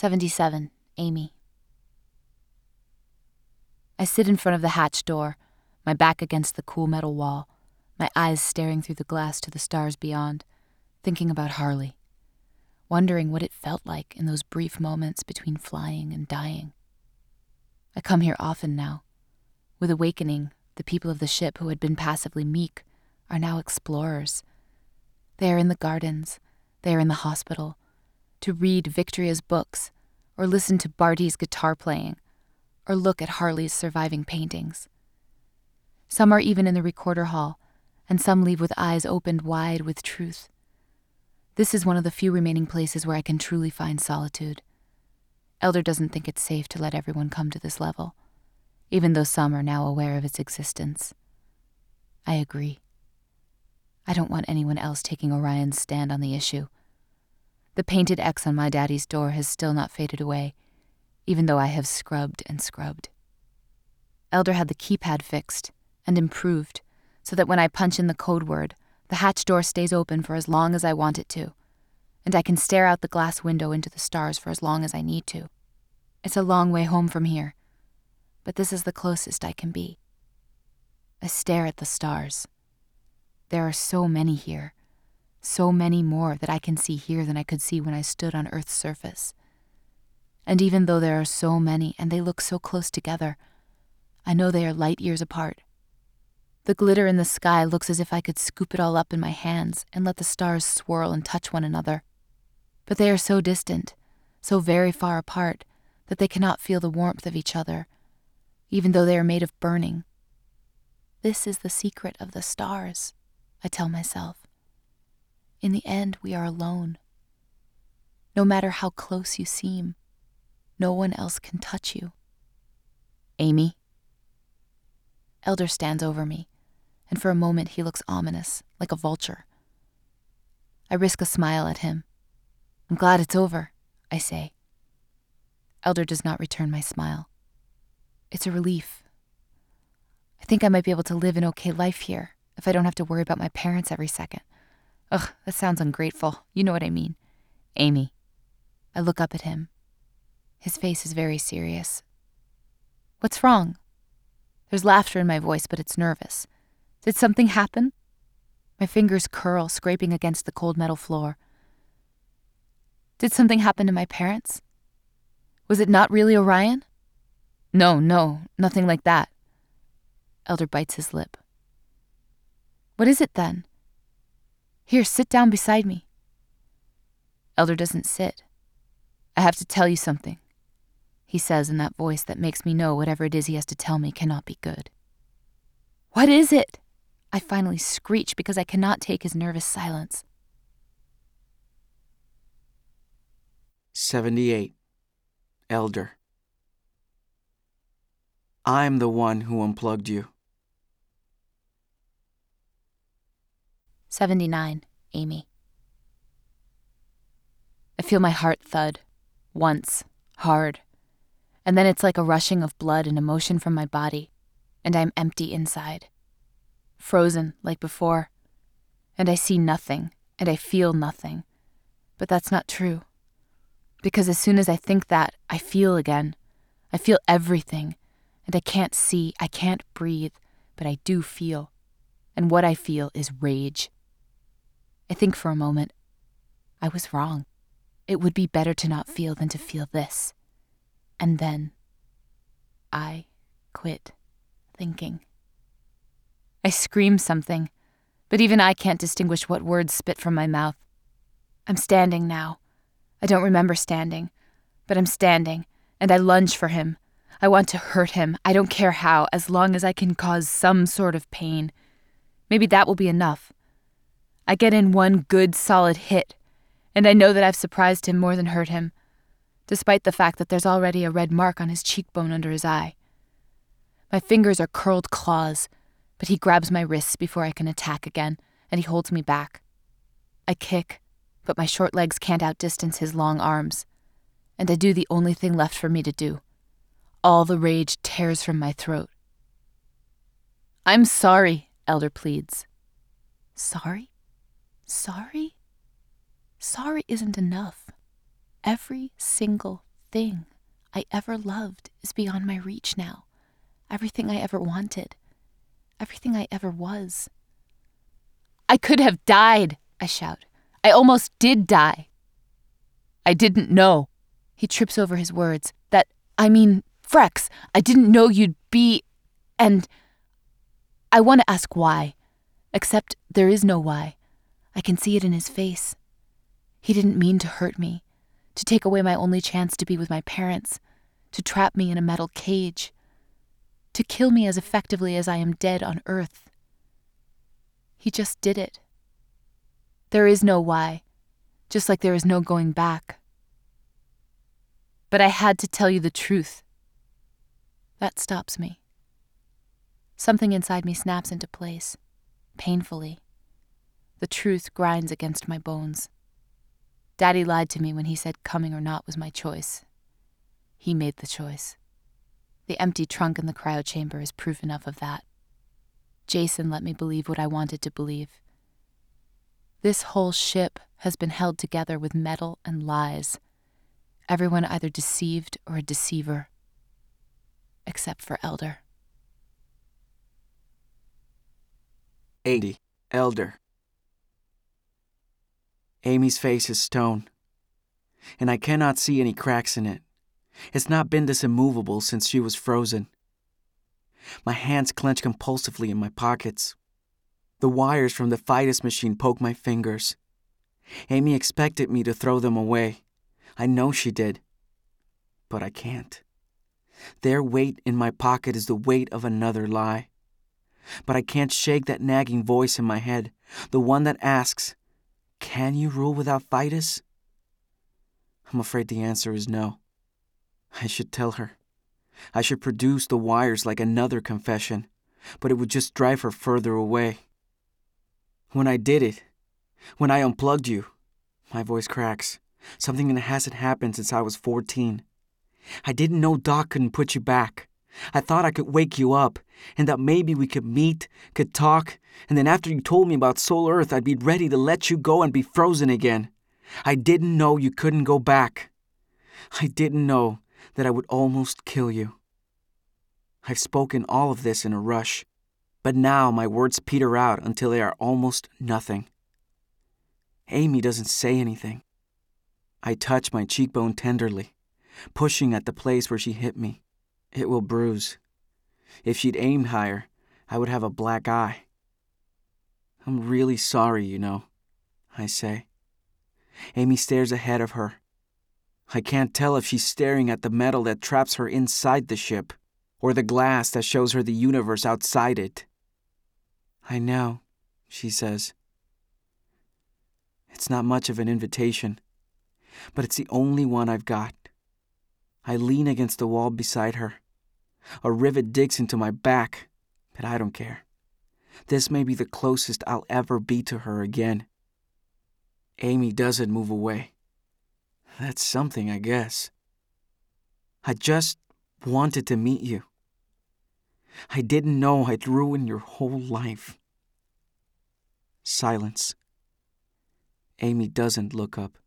77, Amy. I sit in front of the hatch door, my back against the cool metal wall, my eyes staring through the glass to the stars beyond, thinking about Harley, wondering what it felt like in those brief moments between flying and dying. I come here often now. With awakening, the people of the ship who had been passively meek are now explorers. They are in the gardens, they are in the hospital, to read Victoria's books, or listen to Barty's guitar playing, or look at Harley's surviving paintings. Some are even in the recorder hall, and some leave with eyes opened wide with truth. This is one of the few remaining places where I can truly find solitude. Elder doesn't think it's safe to let everyone come to this level, even though some are now aware of its existence. I agree. I don't want anyone else taking Orion's stand on the issue. The painted X on my daddy's door has still not faded away, even though I have scrubbed and scrubbed. Elder had the keypad fixed and improved so that when I punch in the code word, the hatch door stays open for as long as I want it to, and I can stare out the glass window into the stars for as long as I need to. It's a long way home from here, but this is the closest I can be. I stare at the stars. There are so many here, so many more that I can see here than I could see when I stood on Earth's surface. And even though there are so many and they look so close together, I know they are light years apart. The glitter in the sky looks as if I could scoop it all up in my hands and let the stars swirl and touch one another. But they are so distant, so very far apart, that they cannot feel the warmth of each other, even though they are made of burning. This is the secret of the stars, I tell myself. In the end, we are alone. No matter how close you seem, no one else can touch you. Amy? Elder stands over me, and for a moment he looks ominous, like a vulture. I risk a smile at him. I'm glad it's over, I say. Elder does not return my smile. It's a relief. I think I might be able to live an okay life here if I don't have to worry about my parents every second. Ugh, that sounds ungrateful. You know what I mean. Amy. I look up at him. His face is very serious. What's wrong? There's laughter in my voice, but it's nervous. Did something happen? My fingers curl, scraping against the cold metal floor. Did something happen to my parents? Was it not really Orion? No, nothing like that. Elder bites his lip. What is it then? Here, sit down beside me. Elder doesn't sit. I have to tell you something, he says in that voice that makes me know whatever it is he has to tell me cannot be good. What is it? I finally screech because I cannot take his nervous silence. 78. Elder. I'm the one who unplugged you. 79, Amy. I feel my heart thud, once, hard, and then it's like a rushing of blood and emotion from my body, and I'm empty inside, frozen like before, and I see nothing, and I feel nothing, but that's not true, because as soon as I think that, I feel again. I feel everything, and I can't see, I can't breathe, but I do feel, and what I feel is rage. I think for a moment, I was wrong. It would be better to not feel than to feel this. And then, I quit thinking. I scream something, but even I can't distinguish what words spit from my mouth. I'm standing now. I don't remember standing, but I'm standing, and I lunge for him. I want to hurt him. I don't care how, as long as I can cause some sort of pain. Maybe that will be enough. I get in one good, solid hit, and I know that I've surprised him more than hurt him, despite the fact that there's already a red mark on his cheekbone under his eye. My fingers are curled claws, but he grabs my wrists before I can attack again, and he holds me back. I kick, but my short legs can't outdistance his long arms, and I do the only thing left for me to do. All the rage tears from my throat. I'm sorry, Elder pleads. Sorry? Sorry? Sorry isn't enough. Every single thing I ever loved is beyond my reach now. Everything I ever wanted. Everything I ever was. I could have died, I shout. I almost did die. I didn't know. He trips over his words. Frex, I didn't know you'd be... And I want to ask why. Except there is no why. I can see it in his face. He didn't mean to hurt me, to take away my only chance to be with my parents, to trap me in a metal cage, to kill me as effectively as I am dead on Earth. He just did it. There is no why, just like there is no going back. But I had to tell you the truth. That stops me. Something inside me snaps into place, painfully. The truth grinds against my bones. Daddy lied to me when he said coming or not was my choice. He made the choice. The empty trunk in the cryo chamber is proof enough of that. Jason let me believe what I wanted to believe. This whole ship has been held together with metal and lies. Everyone either deceived or a deceiver. Except for Elder. 80. Elder. Amy's face is stone, and I cannot see any cracks in it. It's not been this immovable since she was frozen. My hands clench compulsively in my pockets. The wires from the Fidus machine poke my fingers. Amy expected me to throw them away. I know she did. But I can't. Their weight in my pocket is the weight of another lie. But I can't shake that nagging voice in my head, the one that asks, can you rule without Fidus? I'm afraid the answer is no. I should tell her. I should produce the wires like another confession, but it would just drive her further away. When I did it, when I unplugged you, my voice cracks, something that hasn't happened since I was 14. I didn't know Doc couldn't put you back. I thought I could wake you up, and that maybe we could meet, could talk, and then after you told me about Soul Earth, I'd be ready to let you go and be frozen again. I didn't know you couldn't go back. I didn't know that I would almost kill you. I've spoken all of this in a rush, but now my words peter out until they are almost nothing. Amy doesn't say anything. I touch my cheekbone tenderly, pushing at the place where she hit me. It will bruise. If she'd aimed higher, I would have a black eye. I'm really sorry, you know, I say. Amy stares ahead of her. I can't tell if she's staring at the metal that traps her inside the ship, or the glass that shows her the universe outside it. I know, she says. It's not much of an invitation, but it's the only one I've got. I lean against the wall beside her. A rivet digs into my back, but I don't care. This may be the closest I'll ever be to her again. Amy doesn't move away. That's something, I guess. I just wanted to meet you. I didn't know I'd ruin your whole life. Silence. Amy doesn't look up.